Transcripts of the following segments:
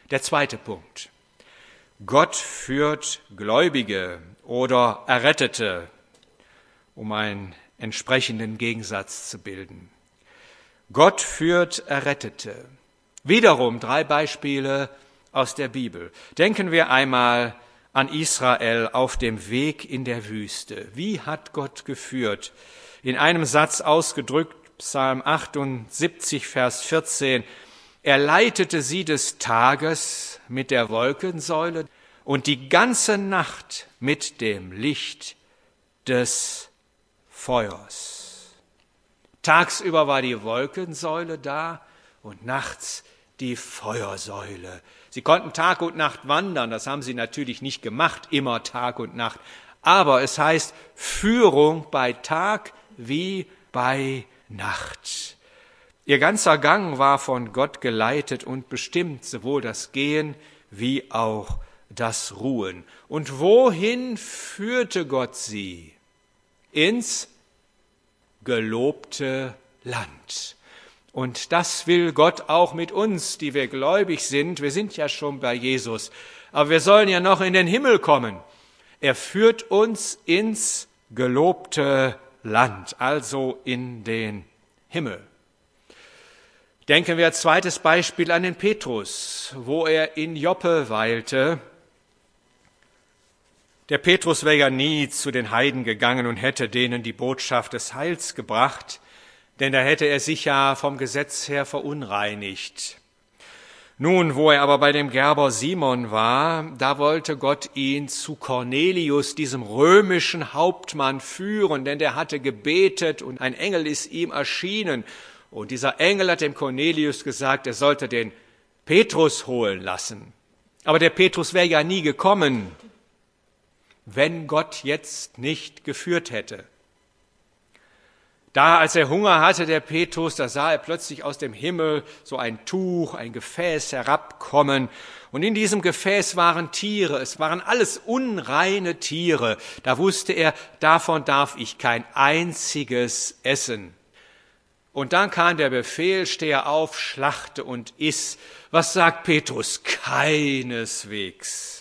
Der zweite Punkt. Gott führt Gläubige oder Errettete, um einen entsprechenden Gegensatz zu bilden. Gott führt Errettete. Wiederum 3 Beispiele aus der Bibel. Denken wir einmal an Israel auf dem Weg in der Wüste. Wie hat Gott geführt? In einem Satz ausgedrückt, Psalm 78, Vers 14, er leitete sie des Tages mit der Wolkensäule und die ganze Nacht mit dem Licht des Feuers. Tagsüber war die Wolkensäule da und nachts die Feuersäule. Sie konnten Tag und Nacht wandern, das haben sie natürlich nicht gemacht, immer Tag und Nacht. Aber es heißt Führung bei Tag wie bei Nacht. Ihr ganzer Gang war von Gott geleitet und bestimmt, sowohl das Gehen wie auch das Ruhen. Und wohin führte Gott sie? Ins gelobte Land. Und das will Gott auch mit uns, die wir gläubig sind. Wir sind ja schon bei Jesus, aber wir sollen ja noch in den Himmel kommen. Er führt uns ins gelobte Land, also in den Himmel. Denken wir als zweites Beispiel an den Petrus, wo er in Joppe weilte. Der Petrus wäre ja nie zu den Heiden gegangen und hätte denen die Botschaft des Heils gebracht, denn da hätte er sich ja vom Gesetz her verunreinigt. Nun, wo er aber bei dem Gerber Simon war, da wollte Gott ihn zu Cornelius, diesem römischen Hauptmann, führen, denn der hatte gebetet und ein Engel ist ihm erschienen. Und dieser Engel hat dem Cornelius gesagt, er sollte den Petrus holen lassen. Aber der Petrus wäre ja nie gekommen, wenn Gott jetzt nicht geführt hätte. Da, als er Hunger hatte, der Petrus, da sah er plötzlich aus dem Himmel so ein Tuch, ein Gefäß herabkommen. Und in diesem Gefäß waren Tiere, es waren alles unreine Tiere. Da wusste er, davon darf ich kein einziges essen. Und dann kam der Befehl, stehe auf, schlachte und iss. Was sagt Petrus? Keineswegs.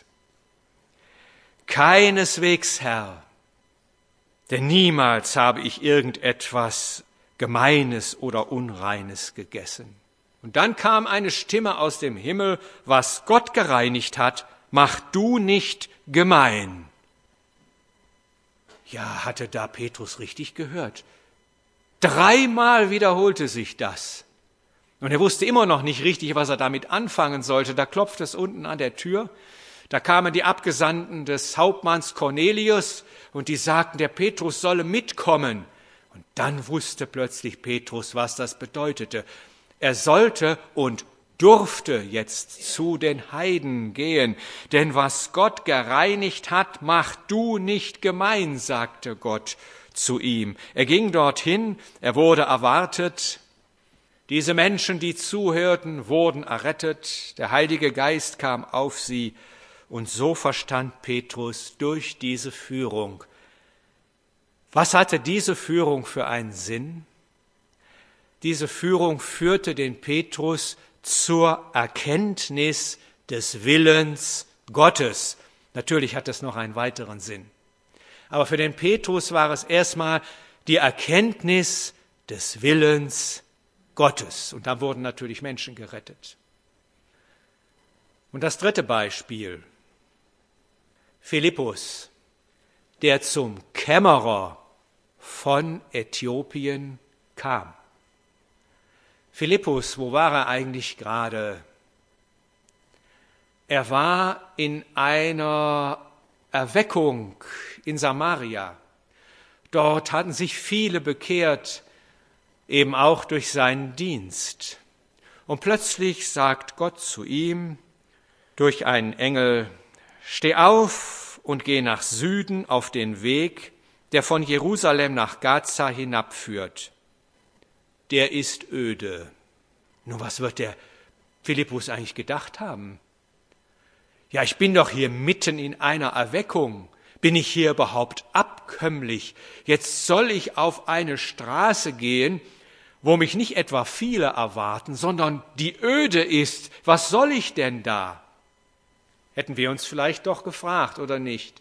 Keineswegs, Herr. Denn niemals habe ich irgendetwas Gemeines oder Unreines gegessen. Und dann kam eine Stimme aus dem Himmel, was Gott gereinigt hat, mach du nicht gemein. Ja, hatte da Petrus richtig gehört? 3-mal wiederholte sich das. Und er wusste immer noch nicht richtig, was er damit anfangen sollte. Da klopfte es unten an der Tür. Da kamen die Abgesandten des Hauptmanns Cornelius und die sagten, der Petrus solle mitkommen. Und dann wusste plötzlich Petrus, was das bedeutete. Er sollte und durfte jetzt zu den Heiden gehen. Denn was Gott gereinigt hat, mach du nicht gemein, sagte Gott zu ihm. Er ging dorthin, er wurde erwartet. Diese Menschen, die zuhörten, wurden errettet. Der Heilige Geist kam auf sie. Und so verstand Petrus durch diese Führung. Was hatte diese Führung für einen Sinn? Diese Führung führte den Petrus zur Erkenntnis des Willens Gottes. Natürlich hat es noch einen weiteren Sinn. Aber für den Petrus war es erstmal die Erkenntnis des Willens Gottes. Und da wurden natürlich Menschen gerettet. Und das dritte Beispiel. Philippus, der zum Kämmerer von Äthiopien kam. Philippus, wo war er eigentlich gerade? Er war in einer Erweckung in Samaria. Dort hatten sich viele bekehrt, eben auch durch seinen Dienst. Und plötzlich sagt Gott zu ihm durch einen Engel, steh auf und geh nach Süden auf den Weg, der von Jerusalem nach Gaza hinabführt. Der ist öde. Nun, was wird der Philippus eigentlich gedacht haben? Ja, ich bin doch hier mitten in einer Erweckung. Bin ich hier überhaupt abkömmlich? Jetzt soll ich auf eine Straße gehen, wo mich nicht etwa viele erwarten, sondern die Öde ist. Was soll ich denn da? Hätten wir uns vielleicht doch gefragt, oder nicht?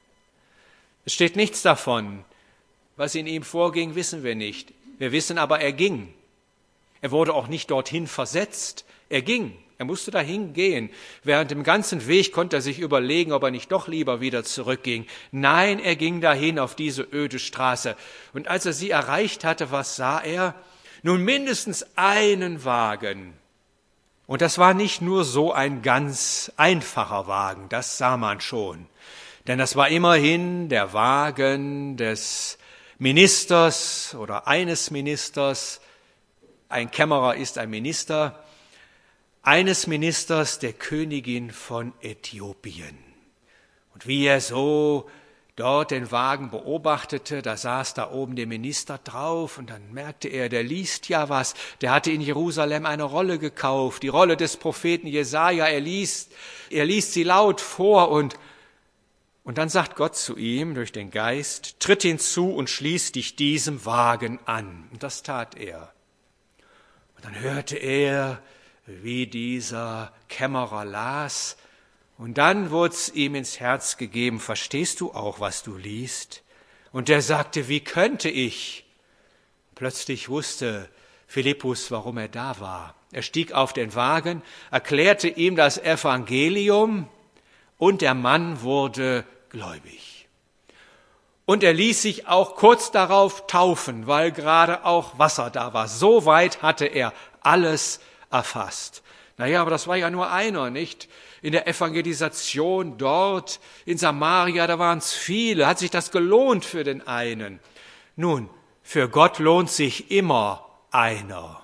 Es steht nichts davon. Was in ihm vorging, wissen wir nicht. Wir wissen aber, er ging. Er wurde auch nicht dorthin versetzt. Er ging. Er musste dahin gehen. Während dem ganzen Weg konnte er sich überlegen, ob er nicht doch lieber wieder zurückging. Nein, er ging dahin auf diese öde Straße. Und als er sie erreicht hatte, was sah er? Nun mindestens einen Wagen. Und das war nicht nur so ein ganz einfacher Wagen, das sah man schon. Denn das war immerhin der Wagen des Ministers oder eines Ministers. Ein Kämmerer ist ein Minister. Eines Ministers der Königin von Äthiopien. Und wie er so dort den Wagen beobachtete, da saß da oben der Minister drauf und dann merkte er, der liest ja was. Der hatte in Jerusalem eine Rolle gekauft, die Rolle des Propheten Jesaja. Er liest sie laut vor und dann sagt Gott zu ihm durch den Geist, tritt hinzu und schließ dich diesem Wagen an. Und das tat er. Und dann hörte er, wie dieser Kämmerer las, und dann wurde es ihm ins Herz gegeben, verstehst du auch, was du liest? Und er sagte, wie könnte ich? Plötzlich wusste Philippus, warum er da war. Er stieg auf den Wagen, erklärte ihm das Evangelium und der Mann wurde gläubig. Und er ließ sich auch kurz darauf taufen, weil gerade auch Wasser da war. So weit hatte er alles erfasst. Naja, aber das war ja nur einer, nicht? In der Evangelisation dort in Samaria, da waren es viele. Hat sich das gelohnt für den einen? Nun, für Gott lohnt sich immer einer.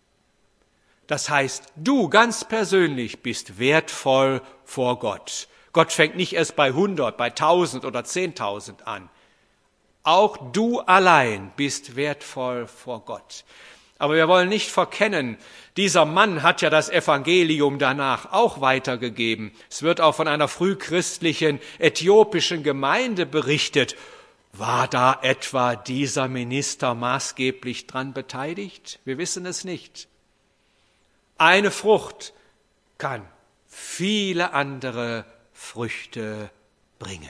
Das heißt, du ganz persönlich bist wertvoll vor Gott. Gott fängt nicht erst bei 100, bei 1000 oder 10.000 an. Auch du allein bist wertvoll vor Gott. Aber wir wollen nicht verkennen, dieser Mann hat ja das Evangelium danach auch weitergegeben. Es wird auch von einer frühchristlichen äthiopischen Gemeinde berichtet. War da etwa dieser Minister maßgeblich dran beteiligt? Wir wissen es nicht. Eine Frucht kann viele andere Früchte bringen.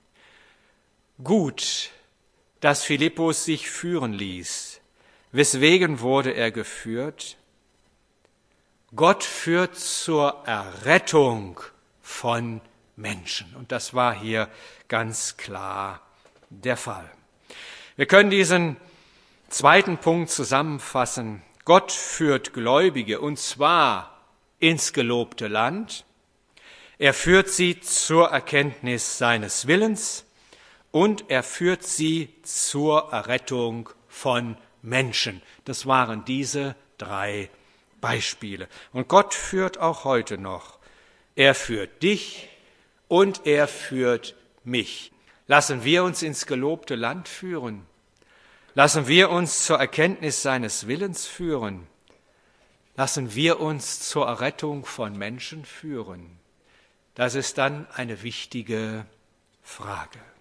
Gut, dass Philippus sich führen ließ. Weswegen wurde er geführt? Gott führt zur Errettung von Menschen. Und das war hier ganz klar der Fall. Wir können diesen zweiten Punkt zusammenfassen. Gott führt Gläubige, und zwar ins gelobte Land. Er führt sie zur Erkenntnis seines Willens und er führt sie zur Errettung von Menschen. Das waren diese 3 Beispiele. Und Gott führt auch heute noch. Er führt dich und er führt mich. Lassen wir uns ins gelobte Land führen. Lassen wir uns zur Erkenntnis seines Willens führen. Lassen wir uns zur Errettung von Menschen führen. Das ist dann eine wichtige Frage.